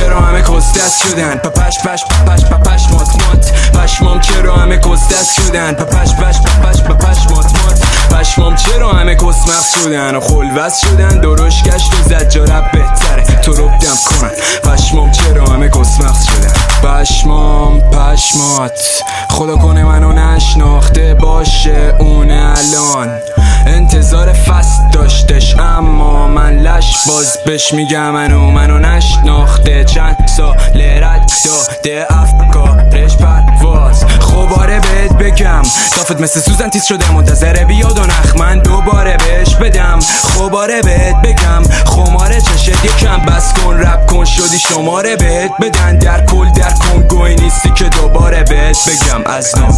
چرا همه کستت شدن پپش پش پپش پپش مات مات پشمام چرا همه کستت شدن پپش پش پپش پپش مات مات پشمام چرا همه کسمخ شدن و خلوص شدن درش گشت و زجارت بهتره تو رو دم کنن پشمام چرا همه کسمخ شدن پشمام پشمات خدا کنه منو نشناخته باشه اون الان انتظار فست داشتش اما من لش باز بش میگم منو نشناخته چند ساله رد داده افکارش پرواز خوباره بهت بگم دافت مثل سوزن تیز شده منتظره بیاد و نخ من دوباره بهش بدم خوباره بهت بگم خماره چشت یکم بس کن رب کن شدی شماره بهت بدن در کل در کن گوی نیستی که دوباره بهت بگم از نو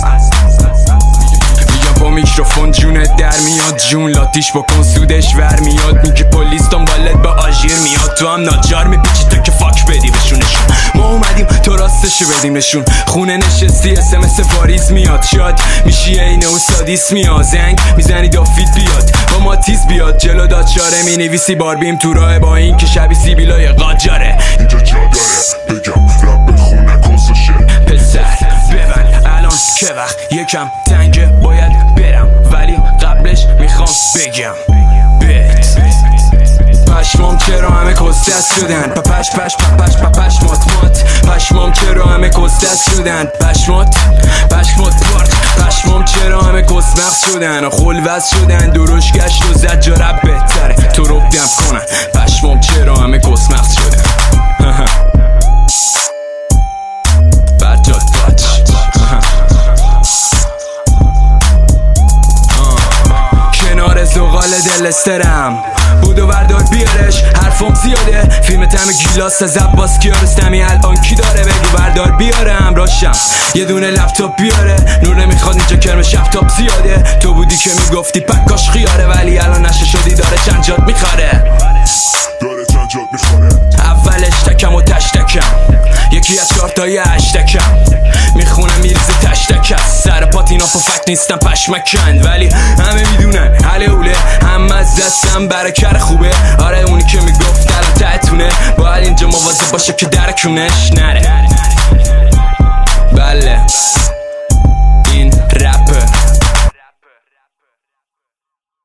با میکروفون جونت در میاد جون لاتیش بکن سودش ور میاد میگه پلیس دنبالت با آژیر میاد تو هم ناجار میپیچی تا که فاک بدی بهشونشون ما اومدیم تو راستشو بدیم نشون خونه نشستی اسمس واریز میاد شاد میشی اینه و سادیس میاد زنگ میزنی دافید بیاد با ما تیز بیاد جلو دادچاره مینویسی باربیم تو راه با این که شبی سیبیلای قاجاره اینجا جا داره بگم رب خونه کنسشه پسر ببند الان که وقت یکم تنگه باید برم ولی قبلش میخوام بگم بهت پشمام چرا همه کستت شدن پپش پش پپش پپش مات مات پشمام چرا همه کستت شدن پشمات پارت پشمام چرا همه کسمخ شدن و خلوص شدن درش گشت و زجارت بهتره تو رو دم کنن پشمام چرا همه کسمخ شدن برجات باچ کنار زغال دلسترم بودو بردار بیارش حرفم زیاده فیلم تم گیلاس از عباس کیارستمی الان کی داره بگو بردار بیارم راشم یه دونه لپتاپ بیاره نور نمیخواد اینجا کرم شفتاب زیاده تو بودی که میگفتی پکاش خیاره ولی الان نشه شدی داره چند جات میخوره اولش تکم و تشتکم یکی از چارتای هشتکم میخونم میرزه تشتک است سر پاتینا پفک نیستم پشمکند ولی همه میدونن حل اوله هم از دستم برکر خوبه آره اونی که میگفت الان تحتونه باید اینجا مواظب باشه که درکونش نره بله